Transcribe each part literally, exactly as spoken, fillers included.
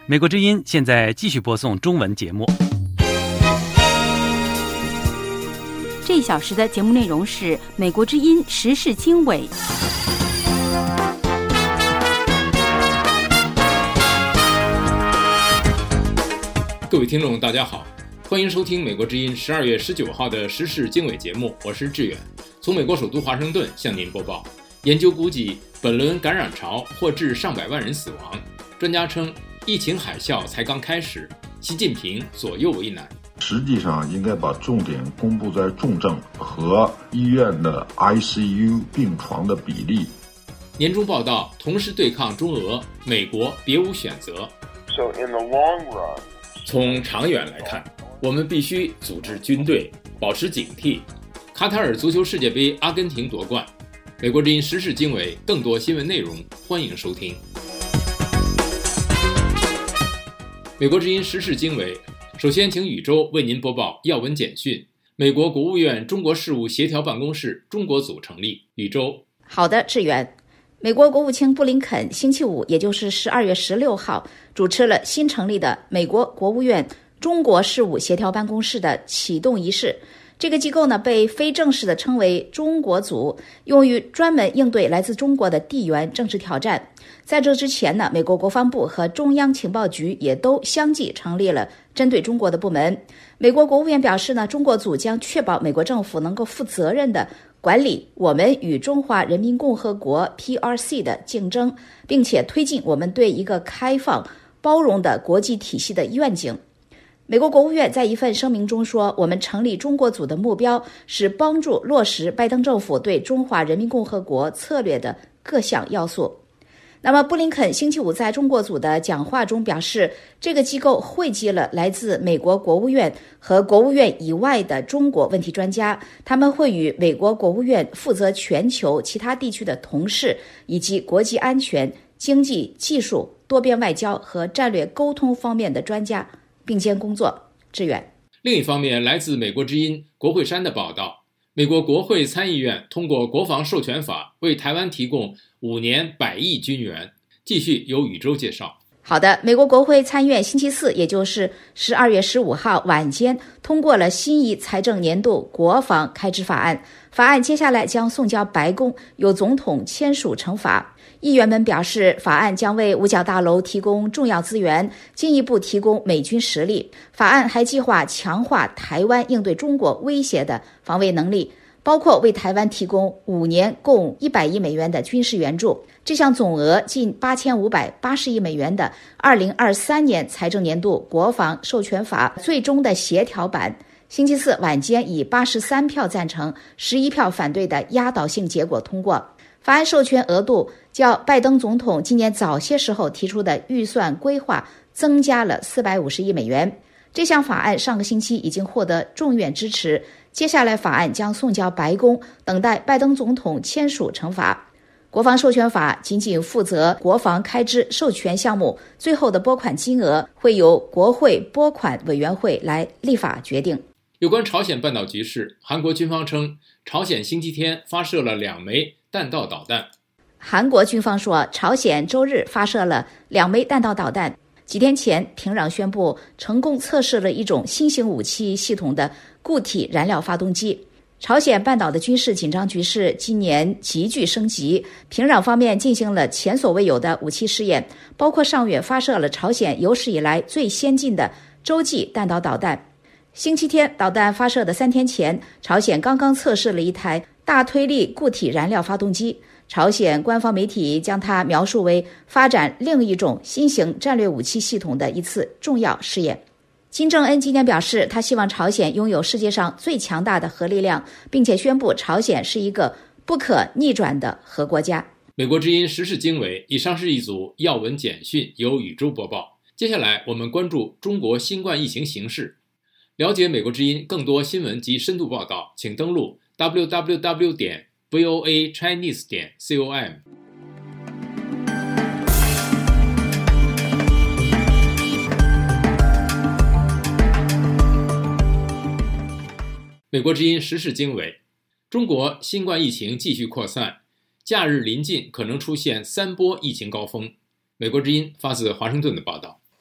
美国之音现在继续播送中文节目。 这一小时的节目内容是美国之音时事经纬。 各位听众大家好，欢迎收听美国之音十二月十九号的时事经纬节目，我是志远，从美国首都华盛顿向您播报。研究估计本轮感染潮或致上百万人死亡，专家称疫情海啸才刚开始，习近平左右为难。 实际上应该把重点公布在重症和医院的 I C U 病床的比例。 年终报道同时对抗中俄，美国别无选择。 So in the long run, 从长远来看，我们必须组织军队，保持警惕。卡塔尔足球世界杯，阿根廷夺冠。美国之音时事经纬，更多新闻内容，欢迎收听。美国之音时事经纬，首先请宇宙为您播报要闻简讯。美国国务院中国事务协调办公室中国组成立。宇宙。 好的，志远。美国国务卿布林肯星期五，也就是十二月十六号，主持了新成立的美国国务院中国事务协调办公室的启动仪式。这个机构呢，被非正式的称为中国组，用于专门应对来自中国的地缘政治挑战。在这之前呢，美国国防部和中央情报局也都相继成立了针对中国的部门。美国国务院表示呢，中国组将确保美国政府能够负责任的管理我们与中华人民共和国 P R C 的竞争，并且推进我们对一个开放、包容的国际体系的愿景。美国国务院在一份声明中说，我们成立中国组的目标是帮助落实拜登政府对中华人民共和国策略的各项要素。那么布林肯星期五在中国组的讲话中表示，这个机构汇集了来自美国国务院和国务院以外的中国问题专家，他们会与美国国务院负责全球其他地区的同事以及国际安全、经济、技术、多边外交和战略沟通方面的专家并肩工作。志远。 另一方面，来自美国之音国会山的报道，美国国会参议院通过国防授权法，为台湾提供五年百亿军援。继续由宇宙介绍。 好的，美国国会参议院星期四，也就是十二月十五号晚间通过了新一财政年度国防开支法案。法案接下来将送交白宫，由总统签署成法。议员们表示，法案将为五角大楼提供重要资源，进一步提供美军实力。法案还计划强化台湾应对中国威胁的防卫能力，包括为台湾提供五年共一百亿美元的军事援助。这项总额近八千五百八十亿美元的二零二三年财政年度国防授权法最终的协调版，星期四晚间以八十三票赞成、十一票反对的压倒性结果通过。法案授权额度较拜登总统今年早些时候提出的预算规划增加了四百五十亿美元。这项法案上个星期已经获得众院支持，接下来法案将送交白宫，等待拜登总统签署成法。国防授权法仅仅负责国防开支授权项目，最后的拨款金额会由国会拨款委员会来立法决定。 有关朝鲜半岛局势，韩国军方称朝鲜星期天发射了两枚弹道导弹。 韩国军方说，朝鲜周日发射了两枚弹道导弹。几天前，平壤宣布成功测试了一种新型武器系统的固体燃料发动机。朝鲜半岛的军事紧张局势今年急剧升级，平壤方面进行了前所未有的武器试验，包括上月发射了朝鲜有史以来最先进的洲际弹道导弹。星期天，导弹发射的三天前，朝鲜刚刚测试了一台大推力固体燃料发动机。朝鲜官方媒体将它描述为发展另一种新型战略武器系统的一次重要试验。金正恩今天表示，他希望朝鲜拥有世界上最强大的核力量，并且宣布朝鲜是一个不可逆转的核国家。 美国之音时事经纬，以上是一组要闻简讯，由宇宙播报。接下来我们关注中国新冠疫情形势。了解美国之音更多新闻及深度报道，请登录 double-u double-u double-u 点 voa chinese 点 com。美国之音时事经纬，中国新冠疫情继续扩散，假日临近可能出现三波疫情高峰。美国之音发自华盛顿的报道。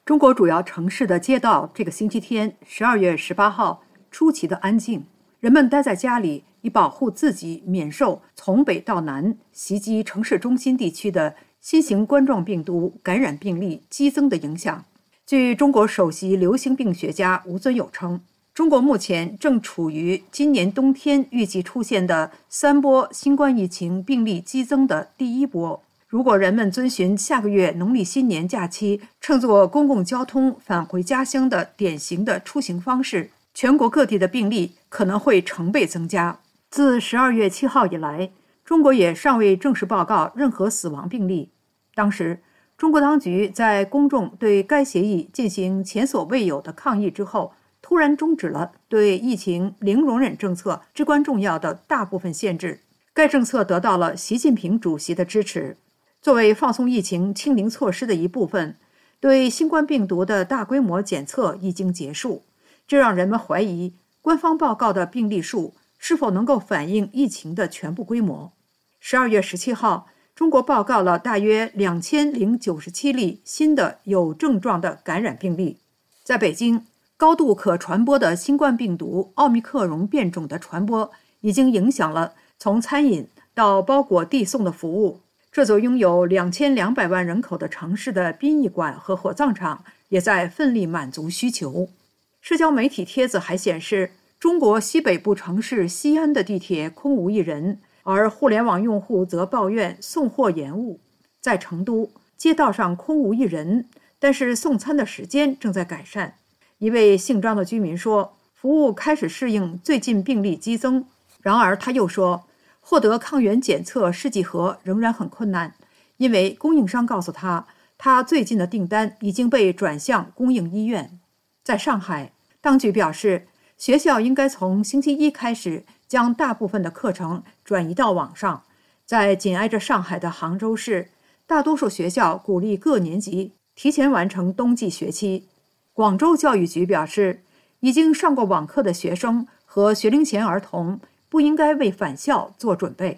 中国主要城市的街道这个星期天十二月十八号出奇的安静，人们待在家里以保护自己免受从北到南袭击城市中心地区的新型冠状病毒感染病例激增的影响。据中国首席流行病学家吴尊友称，中国目前正处于今年冬天预计出现的三波新冠疫情病例激增的第一波。如果人们遵循下个月农历新年假期乘坐公共交通返回家乡的典型的出行方式，全国各地的病例可能会成倍增加。自十二月七号以来，中国也尚未正式报告任何死亡病例。当时，中国当局在公众对该协议进行前所未有的抗议之后，突然终止了对疫情零容忍政策至关重要的大部分限制。该政策得到了习近平主席的支持。作为放松疫情清零措施的一部分，对新冠病毒的大规模检测已经结束，这让人们怀疑官方报告的病例数是否能够反映疫情的全部规模。十二月十七号，中国报告了大约两千零九十七例新的有症状的感染病例。在北京，高度可传播的新冠病毒奥密克戎变种的传播已经影响了从餐饮到包裹递送的服务。这座拥有两千两百万人口的城市的殡仪馆和火葬场也在奋力满足需求。社交媒体帖子还显示，中国西北部城市西安的地铁空无一人，而互联网用户则抱怨送货延误。在成都，街道上空无一人，但是送餐的时间正在改善。一位姓张的居民说，服务开始适应最近病例激增。然而他又说，获得抗原检测试剂盒仍然很困难，因为供应商告诉他，他最近的订单已经被转向供应医院。在上海，当局表示，学校应该从星期一开始将大部分的课程转移到网上。在紧挨着上海的杭州市，大多数学校鼓励各年级提前完成冬季学期。广州教育局表示，已经上过网课的学生和学龄前儿童不应该为返校做准备。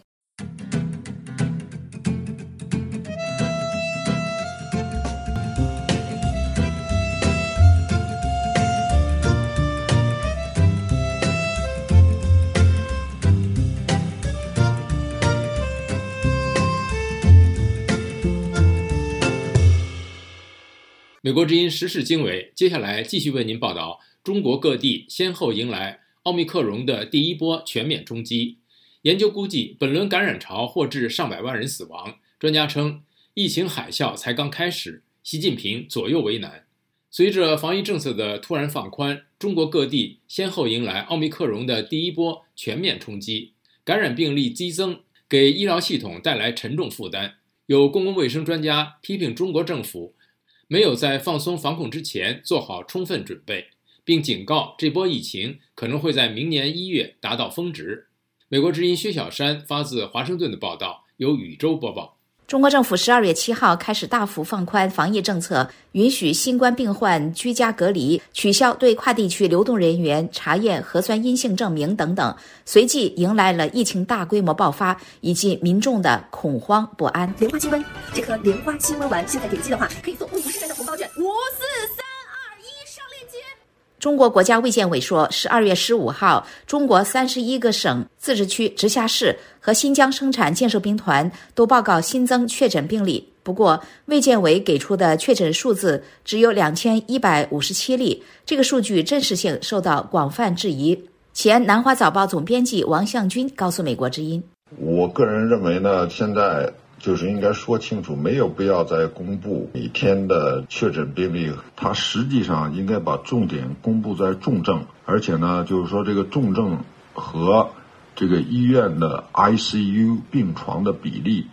美国之音时事经纬，接下来继续为您报道中国各地先后迎来奥密克戎的第一波全面冲击。研究估计，本轮感染潮或致上百万人死亡。专家称，疫情海啸才刚开始，习近平左右为难。随着防疫政策的突然放宽，中国各地先后迎来奥密克戎的第一波全面冲击，感染病例激增，给医疗系统带来沉重负担。有公共卫生专家批评中国政府没有在放松防控之前做好充分准备，并警告这波疫情可能会在明年一月达到峰值。美国之音薛小山发自华盛顿的报道，由宇宙播报。 中国政府十二月七号开始大幅放宽防疫政策，允许新冠病患居家隔离，取消对跨地区流动人员查验核酸阴性证明等等，随即迎来了疫情大规模爆发以及民众的恐慌不安。 莲花新闻，这颗莲花新闻丸现在点击的话，可以送五十元的红包券。五四三二一，上链接。 中国国家卫健委说，十二月十五号，中国三十一个省、自治区、直辖市和新疆生产建设兵团都报告新增确诊病例。不过，卫健委给出的确诊数字只有两千一百五十七例，这个数据真实性受到广泛质疑。前南华早报总编辑王向军告诉美国之音：“ 我个人认为呢，现在就是应该说清楚，没有必要再公布每天的确诊病例，它实际上应该把重点公布在重症，而且呢，就是说这个重症和这个医院的 I C U 病床的比例。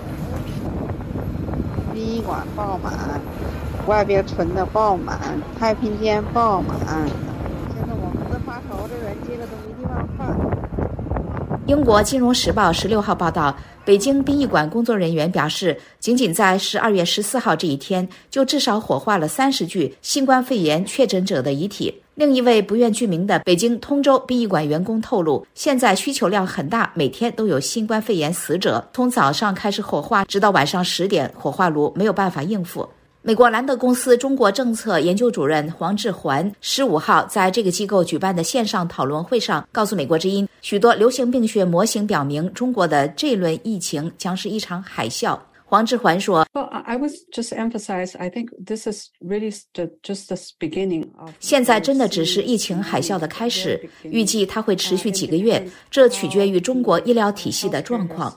殡仪馆爆满，外边存的爆满，太平间爆满，现在我们这发愁的人接着都没地方放。” 英国金融时报十六号报道，北京殡仪馆工作人员表示，仅仅在十二月十四号这一天，就至少火化了三十具新冠肺炎确诊者的遗体。另一位不愿具名的北京通州殡仪馆员工透露，现在需求量很大，每天都有新冠肺炎死者，从早上开始火化，直到晚上十点，火化炉没有办法应付。 美国兰德公司中国政策研究主任黄志环十五号在这个机构举办的线上讨论会上告诉美国之音，许多流行病学模型表明中国的这轮疫情将是一场海啸。黄志环说 Well, I was just emphasize, I think this is really just the beginning of 现在真的只是疫情海啸的开始，预计它会持续几个月，这取决于中国医疗体系的状况。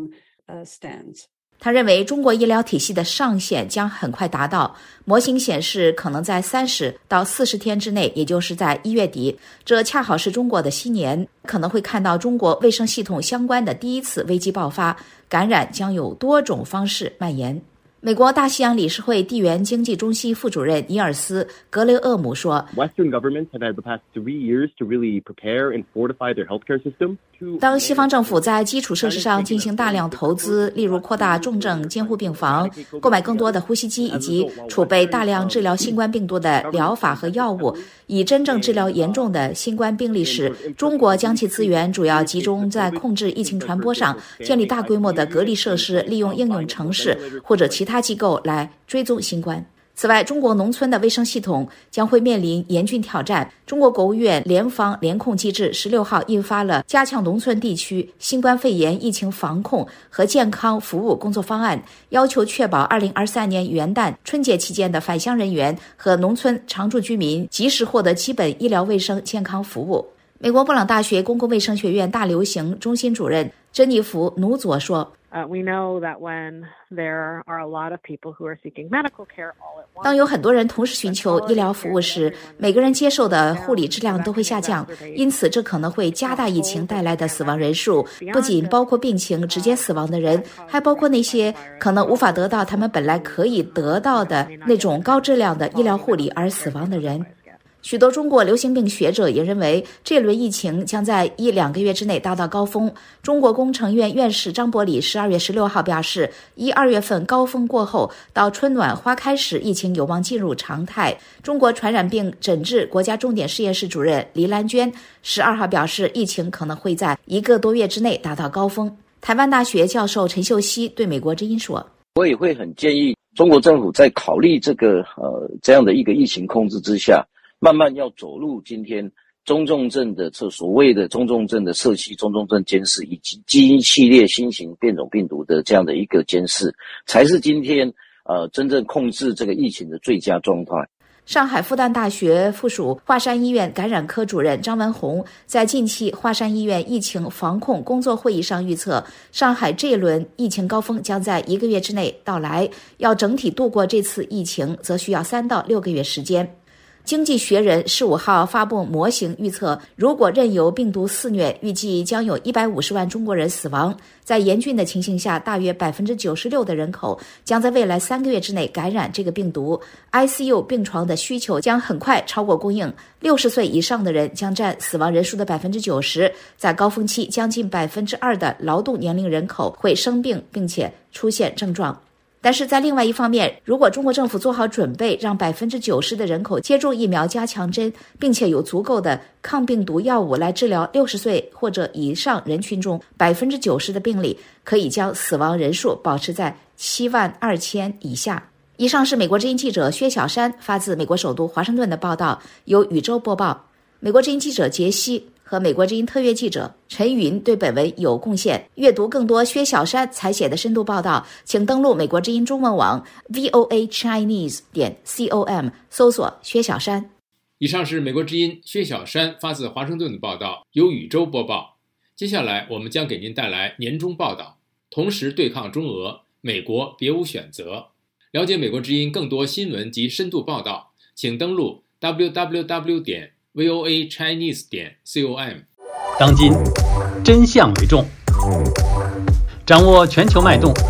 他认为中国医疗体系的上限将很快达到，模型显示可能在三十到四十天之内，也就是在一月底，这恰好是中国的新年，可能会看到中国卫生系统相关的第一次危机爆发，感染将有多种方式蔓延。美国大西洋理事会地缘经济中心副主任尼尔斯·格雷厄姆说 Western governments have had the past three years to really prepare and fortify their healthcare system. 当西方政府在基础设施上进行大量投资，例如扩大重症监护病房、购买更多的呼吸机以及储备大量治疗新冠病毒的疗法和药物，以真正治疗严重的新冠病例时，中国将其资源主要集中在控制疫情传播上，建立大规模的隔离设施，利用应用程式或者其他机构来追踪新冠。此外，中国农村的卫生系统将会面临严峻挑战。中国国务院联防联控机制十六号印发了加强农村地区新冠肺炎疫情防控和健康服务工作方案，要求确保二零二三年元旦春节期间的返乡人员和农村常住居民及时获得基本医疗卫生健康服务。美国布朗大学公共卫生学院大流行中心主任珍妮弗·努佐说 Uh, we know that when there are a lot of people who are seeking medical care all at once, 当有很多人同时寻求医疗服务时，每个人接受的护理质量都会下降，因此这可能会加大疫情带来的死亡人数，不仅包括病情直接死亡的人，还包括那些可能无法得到他们本来可以得到的那种高质量的医疗护理而死亡的人。许多中国流行病学者也认为，这轮疫情将在一两个月之内达到高峰。中国工程院院士张伯礼十二月十六号表示，一二月份高峰过后，到春暖花开时，疫情有望进入常态。中国传染病诊治国家重点实验室主任黎兰娟十二号表示，疫情可能会在一个多月之内达到高峰。台湾大学教授陈秀熙对美国之音说， 我也会很建议中国政府在考虑这个呃这样的一个疫情控制之下，慢慢要走入今天中重症的这所谓的中重症的社区中重症监视，以及基因系列新型变种病毒的这样的一个监视，才是今天呃真正控制这个疫情的最佳状态。 上海复旦大学附属华山医院感染科主任张文宏在近期华山医院疫情防控工作会议上预测，上海这轮疫情高峰将在一个月之内到来，要整体度过这次疫情则需要三到六个月时间。经济学人十五号发布模型预测，如果任由病毒肆虐，预计将有一百五十万中国人死亡。在严峻的情形下，大约百分之九十六的人口将在未来三个月之内感染这个病毒。I C U 病床的需求将很快超过供应，六十岁以上的人将占死亡人数的百分之九十。在高峰期，将近百分之二的劳动年龄人口会生病，并且出现症状。但是在另外一方面，如果中国政府做好准备，让百分之九十的人口接种疫苗加强针，并且有足够的抗病毒药物来治疗六十岁或者以上人群中百分之九十的病例，可以将死亡人数保持在七万二千以下。以上是美国之音记者薛小山发自美国首都华盛顿的报道，由宇宙播报。美国之音记者杰西和美国之音特约记者陈云对本文有贡献。阅读更多薛小山采写的深度报道，请登录美国之音中文网 V O A Chinese 点 com 搜索薛小山。 以上是美国之音薛小山发自华盛顿的报道，由宇宙播报。接下来我们将给您带来年终报道，同时对抗中俄，美国别无选择。了解美国之音更多新闻及深度报道，请登录 W W W 点 V O A Chinese 点 com。 当今真相为重，掌握全球脉动，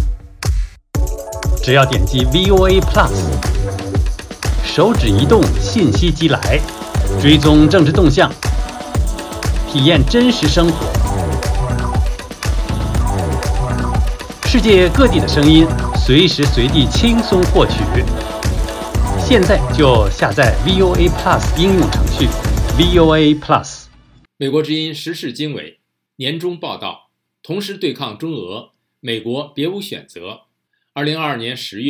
只要点击 V O A Plus， 手指移动，信息即来，追踪政治动向，体验真实生活，世界各地的声音，随时随地轻松获取。现在就下载 V O A Plus 应用程序 V O A Plus。 美国之音时事经纬年终报道，同时对抗中俄，美国别无选择。二零二二年十月，拜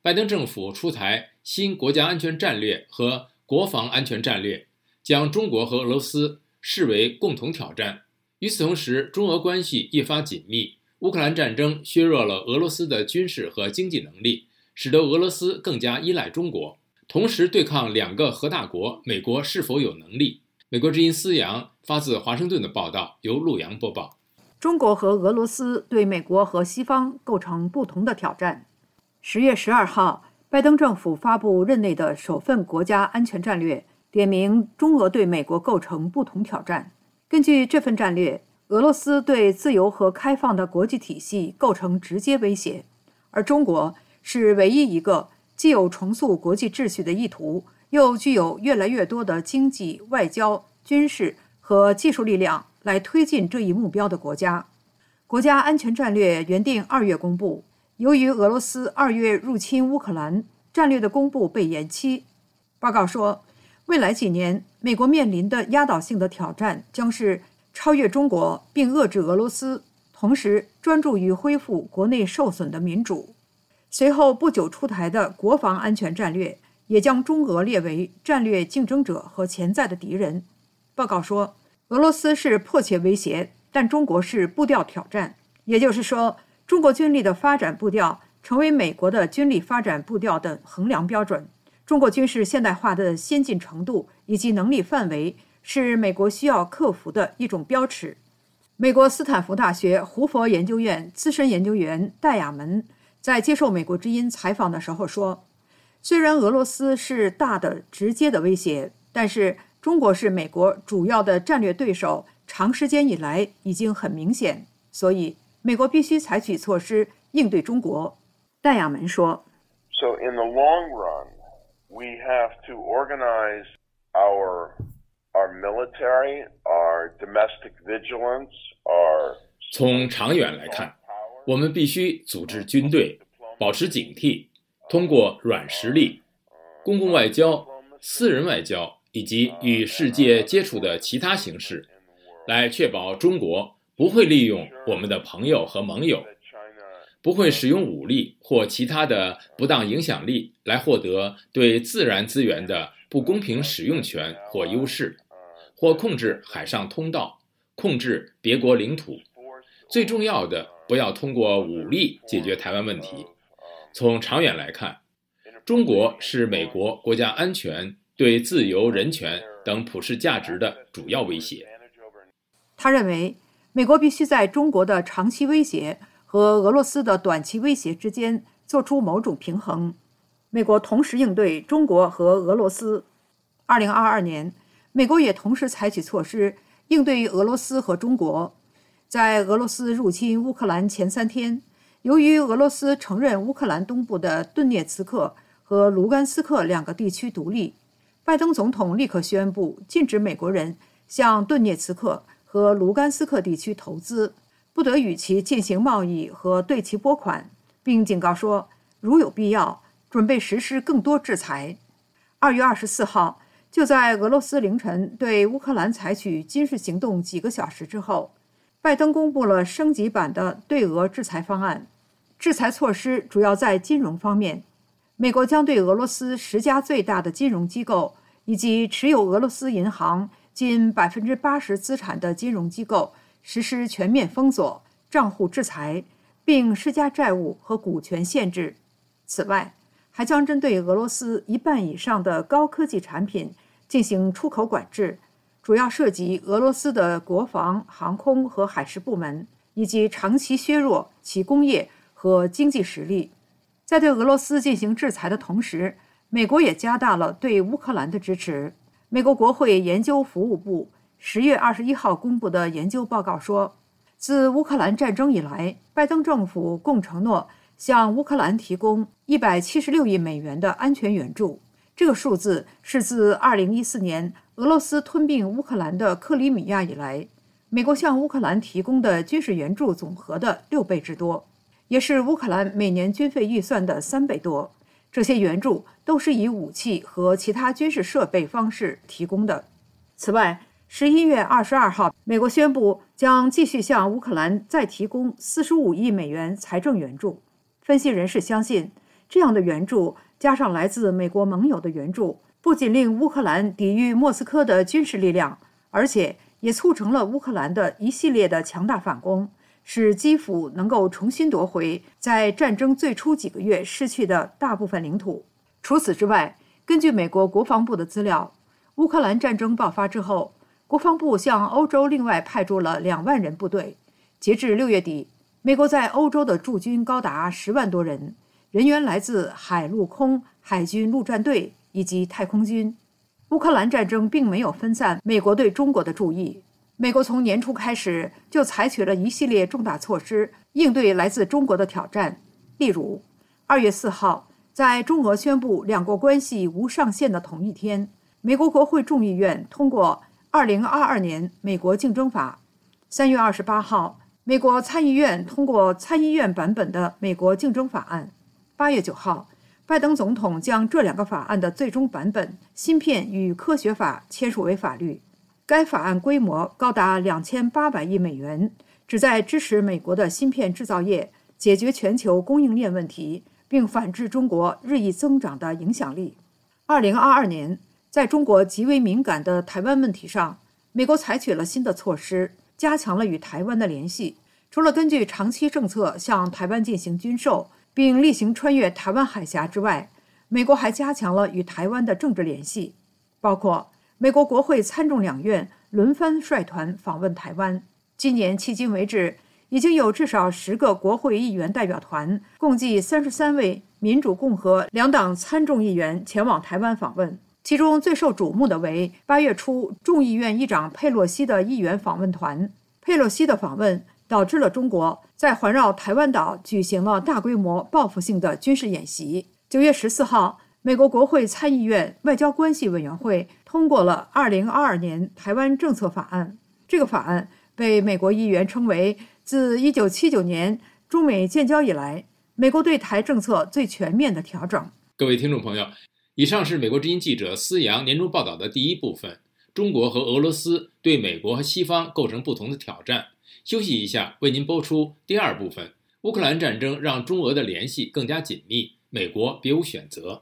拜登政府出台新国家安全战略和国防安全战略，将中国和俄罗斯视为共同挑战。与此同时，中俄关系越发紧密，乌克兰战争削弱了俄罗斯的军事和经济能力，使得俄罗斯更加依赖中国。同时对抗两个核大国，美国是否有能力？美国之音思阳发自华盛顿的报道，由陆阳播报。 中国和俄罗斯对美国和西方构成不同的挑战。十月十二号，拜登政府发布任内的首份国家安全战略，点明中俄对美国构成不同挑战。根据这份战略，俄罗斯对自由和开放的国际体系构成直接威胁，而中国是唯一一个既有重塑国际秩序的意图，又具有越来越多的经济、外交、军事和技术力量来推进这一目标的国家。国家安全战略原定二月公布，由于俄罗斯二月入侵乌克兰，战略的公布被延期。报告说，未来几年美国面临的压倒性的挑战将是超越中国并遏制俄罗斯，同时专注于恢复国内受损的民主。随后不久出台的国防安全战略也将中俄列为战略竞争者和潜在的敌人。报告说，俄罗斯是迫切威胁，但中国是步调挑战，也就是说，中国军力的发展步调成为美国的军力发展步调的衡量标准。中国军事现代化的先进程度以及能力范围是美国需要克服的一种标尺。美国斯坦福大学胡佛研究院资深研究员戴亚门在接受美国之音采访的时候说，虽然俄罗斯是大的直接的威胁，但是中国是美国主要的战略对手，长时间以来已经很明显，所以美国必须采取措施应对中国。戴亚门说 So in the long run, we have to organize our, our military, our domestic vigilance, our... 从长远来看，我们必须组织军队，保持警惕，通过软实力、公共外交、私人外交以及与世界接触的其他形式，来确保中国不会利用我们的朋友和盟友，不会使用武力或其他的不当影响力来获得对自然资源的不公平使用权或优势，或控制海上通道，控制别国领土。最重要的，不要通过武力解决台湾问题。从长远来看，中国是美国国家安全、对自由、人权等普世价值的主要威胁。 他认为，美国必须在中国的长期威胁和俄罗斯的短期威胁之间做出某种平衡。美国同时应对中国和俄罗斯。二零二二年，美国也同时采取措施应对俄罗斯和中国。在俄罗斯入侵乌克兰前三天，由于俄罗斯承认乌克兰东部的顿涅茨克和卢甘斯克两个地区独立，拜登总统立刻宣布禁止美国人向顿涅茨克和卢甘斯克地区投资，不得与其进行贸易和对其拨款，并警告说，如有必要，准备实施更多制裁。二月二十四号，就在俄罗斯凌晨对乌克兰采取军事行动几个小时之后，拜登公布了升级版的对俄制裁方案。制裁措施主要在金融方面，美国将对俄罗斯十家最大的金融机构以及持有俄罗斯银行近 百分之八十 资产的金融机构实施全面封锁、账户制裁，并施加债务和股权限制。此外，还将针对俄罗斯一半以上的高科技产品进行出口管制，主要涉及俄罗斯的国防、航空和海事部门，以及长期削弱其工业和经济实力。在对俄罗斯进行制裁的同时，美国也加大了对乌克兰的支持。美国国会研究服务部十月二十一号公布的研究报告说，自乌克兰战争以来，拜登政府共承诺向乌克兰提供一百七十六亿美元的安全援助。这个数字是自二零一四年俄罗斯吞并乌克兰的克里米亚以来，美国向乌克兰提供的军事援助总和的六倍之多，也是乌克兰每年军费预算的三倍多。这些援助都是以武器和其他军事设备方式提供的。此外，十一月二十二号，美国宣布将继续向乌克兰再提供四十五亿美元财政援助。分析人士相信， 这样的援助加上来自美国盟友的援助，不仅令乌克兰抵御莫斯科的军事力量，而且也促成了乌克兰的一系列的强大反攻，使基辅能够重新夺回在战争最初几个月失去的大部分领土。除此之外，根据美国国防部的资料，乌克兰战争爆发之后，国防部向欧洲另外派驻了两万人部队。截至六月底，美国在欧洲的驻军高达十万多人，人员来自海陆空、海军陆战队以及太空军。乌克兰战争并没有分散美国对中国的注意，美国从年初开始就采取了一系列重大措施应对来自中国的挑战。例如，二月四号，在中俄宣布两国关系无上限的同一天，美国国会众议院通过二零二二年美国竞争法。三月二十八号，美国参议院通过参议院版本的美国竞争法案。八月九号，拜登总统将这两个法案的最终版本《芯片与科学法》签署为法律。该法案规模高达两千八百亿美元，旨在支持美国的芯片制造业，解决全球供应链问题，并反制中国日益增长的影响力。二零二二年，在中国极为敏感的台湾问题上，美国采取了新的措施，加强了与台湾的联系。除了根据长期政策向台湾进行军售，并例行穿越台湾海峡之外，美国还加强了与台湾的政治联系，包括美国国会参众两院轮番率团访问台湾。今年迄今为止，已经有至少十个国会议员代表团，共计三十三位民主共和两党参众议员前往台湾访问。其中最受瞩目的为八月初众议院议长佩洛西的议员访问团。佩洛西的访问导致了中国在环绕台湾岛举行了大规模报复性的军事演习。九月十四号，美国国会参议院外交关系委员会通过了二零二二年台湾政策法案。这个法案被美国议员称为自一九七九年中美建交以来，美国对台政策最全面的调整。 各位听众朋友，以上是美国之音记者思阳年终报道的第一部分，中国和俄罗斯对美国和西方构成不同的挑战。休息一下，为您播出第二部分。乌克兰战争让中俄的联系更加紧密，美国别无选择。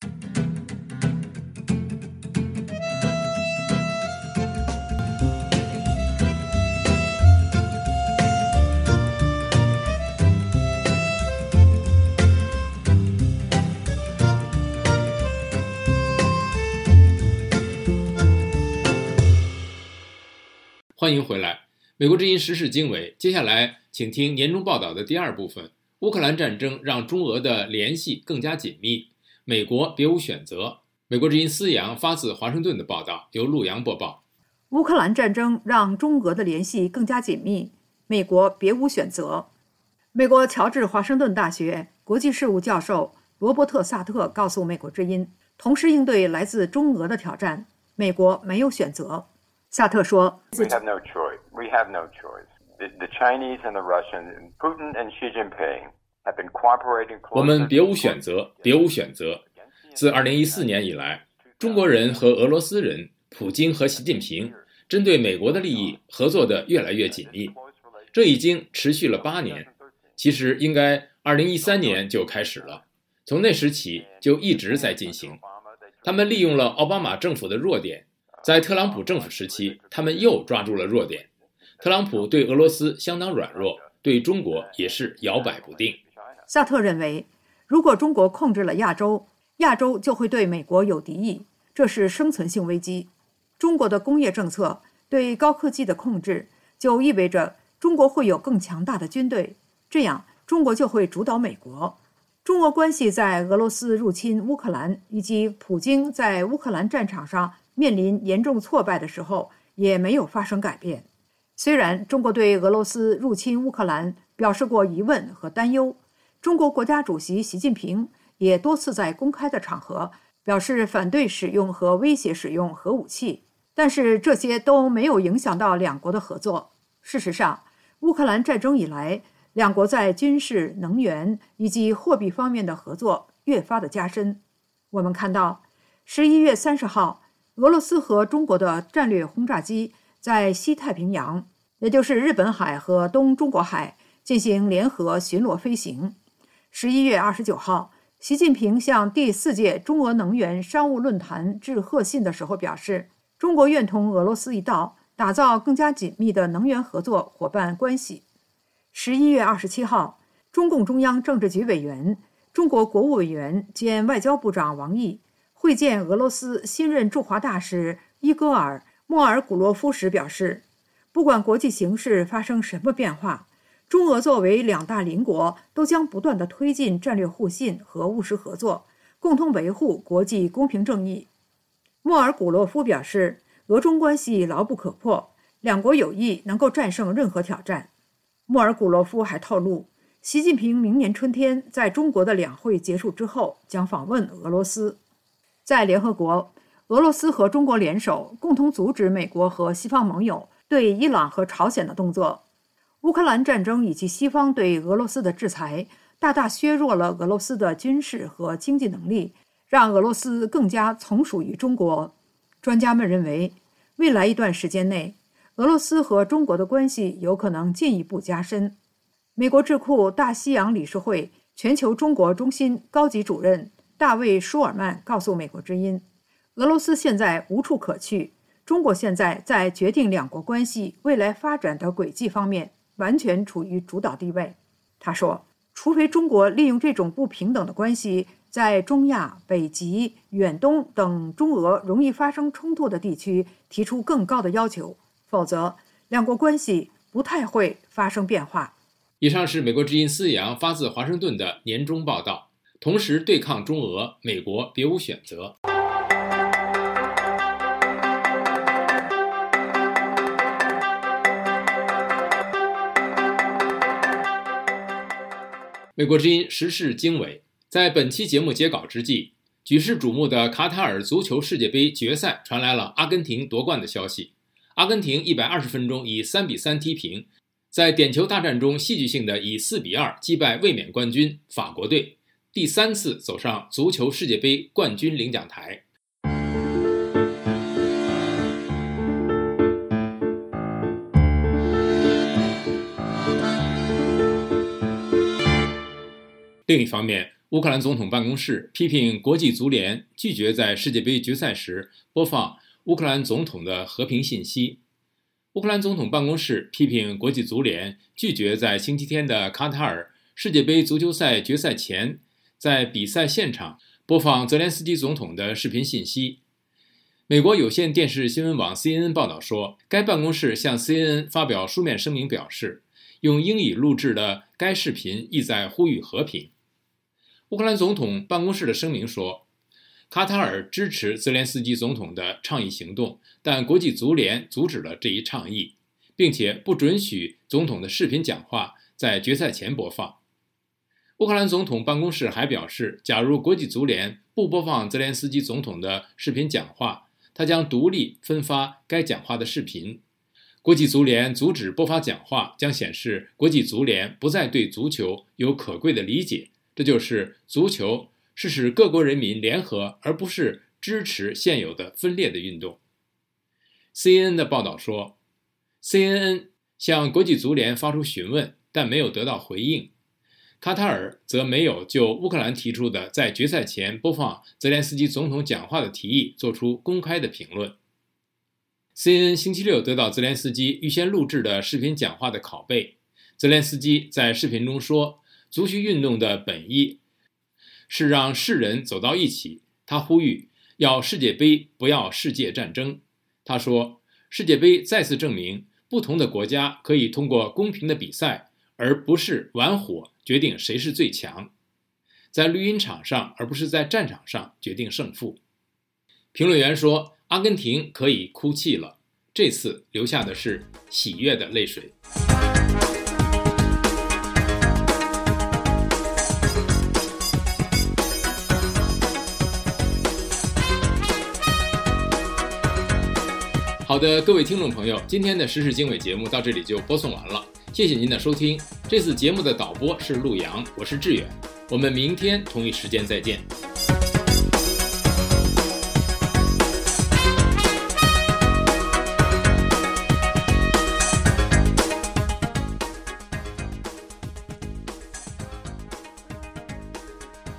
欢迎回来，美国之音时事经纬。接下来请听年终报道的第二部分。乌克兰战争让中俄的联系更加紧密，美国别无选择。美国之音思阳发自华盛顿的报道，由陆阳播报。 乌克兰战争让中俄的联系更加紧密，美国别无选择。美国乔治华盛顿大学国际事务教授罗伯特·萨特告诉美国之音，同时应对来自中俄的挑战，美国没有选择。萨特说 We have no choice. We have no choice. The, the Chinese and the Russians, Putin and Xi Jinping have been cooperating closely. 我们别无选择，别无选择。自二零一四年以来，中国人和俄罗斯人，普京和习近平，针对美国的利益合作得越来越紧密。这已经持续了八年，其实应该二零一三年就开始了，从那时起就一直在进行。他们利用了奥巴马政府的弱点。在特朗普政府时期，他们又抓住了弱点。特朗普对俄罗斯相当软弱，对中国也是摇摆不定。 萨特认为，如果中国控制了亚洲，亚洲就会对美国有敌意，这是生存性危机。中国的工业政策对高科技的控制，就意味着中国会有更强大的军队，这样中国就会主导美国。中俄关系在俄罗斯入侵乌克兰以及普京在乌克兰战场上面临严重挫败的时候，也没有发生改变。虽然中国对俄罗斯入侵乌克兰表示过疑问和担忧，中国国家主席习近平也多次在公开的场合表示反对使用和威胁使用核武器，但是这些都没有影响到两国的合作。事实上，乌克兰战争以来，两国在军事、能源以及货币方面的合作越发的加深。我们看到，十一月三十号，俄罗斯和中国的战略轰炸机在西太平洋，也就是日本海和东中国海进行联合巡逻飞行。十一月二十九号， 习近平向第四届中俄能源商务论坛致贺信的时候表示，中国愿同俄罗斯一道打造更加紧密的能源合作伙伴关系。十一月二十七号，中共中央政治局委员、中国国务委员兼外交部长王毅会见俄罗斯新任驻华大使伊戈尔·莫尔古洛夫时表示，不管国际形势发生什么变化，中俄作为两大邻国，都将不断地推进战略互信和务实合作，共同维护国际公平正义。莫尔古洛夫表示，俄中关系牢不可破，两国友谊能够战胜任何挑战。莫尔古洛夫还透露，习近平明年春天在中国的两会结束之后将访问俄罗斯。在联合国，俄罗斯和中国联手，共同阻止美国和西方盟友对伊朗和朝鲜的动作。乌克兰战争以及西方对俄罗斯的制裁，大大削弱了俄罗斯的军事和经济能力，让俄罗斯更加从属于中国。专家们认为，未来一段时间内，俄罗斯和中国的关系有可能进一步加深。美国智库大西洋理事会全球中国中心高级主任大卫·舒尔曼告诉美国之音，俄罗斯现在无处可去，中国现在在决定两国关系未来发展的轨迹方面完全处于主导地位。他说，除非中国利用这种不平等的关系，在中亚、北极、远东等中俄容易发生冲突的地区提出更高的要求，否则两国关系不太会发生变化。 以上是美国之音思阳发自华盛顿的年终报道。同时对抗中俄，美国别无选择。美国之音时事经纬，在本期节目截稿之际，举世瞩目的卡塔尔足球世界杯决赛传来了阿根廷夺冠的消息。阿根廷一百二十分钟以三比三踢平，在点球大战中戏剧性的以四比二击败卫冕冠军法国队，第三次走上足球世界杯冠军领奖台。另一方面，乌克兰总统办公室批评国际足联拒绝在世界杯决赛时播放乌克兰总统的和平信息。乌克兰总统办公室批评国际足联拒绝在星期天的卡塔尔世界杯足球赛决赛前，在比赛现场播放泽连斯基总统的视频信息。美国有线电视新闻网 C N N 报道说，该办公室向 C N N 发表书面声明表示，用英语录制的该视频意在呼吁和平。乌克兰总统办公室的声明说，卡塔尔支持泽连斯基总统的倡议行动，但国际足联阻止了这一倡议，并且不准许总统的视频讲话在决赛前播放。乌克兰总统办公室还表示，假如国际足联不播放泽连斯基总统的视频讲话，他将独立分发该讲话的视频。国际足联阻止播发讲话，将显示国际足联不再对足球有可贵的理解，这就是足球是使各国人民联合，而不是支持现有的分裂的运动。C N N 的报道说， C N N 向国际足联发出询问，但没有得到回应。卡塔尔则没有就乌克兰提出的在决赛前播放泽连斯基总统讲话的提议做出公开的评论。C N N 星期六得到泽连斯基预先录制的视频讲话的拷贝。泽连斯基在视频中说，足球运动的本意是让世人走到一起，他呼吁要世界杯，不要世界战争。他说，世界杯再次证明不同的国家可以通过公平的比赛，而不是玩火决定谁是最强，在绿茵场上而不是在战场上决定胜负。评论员说，阿根廷可以哭泣了，这次流下的是喜悦的泪水。好的，各位听众朋友，今天的时事经纬节目到这里就播送完了，谢谢您的收听。这次节目的导播是陆阳，我是志远，我们明天同一时间再见。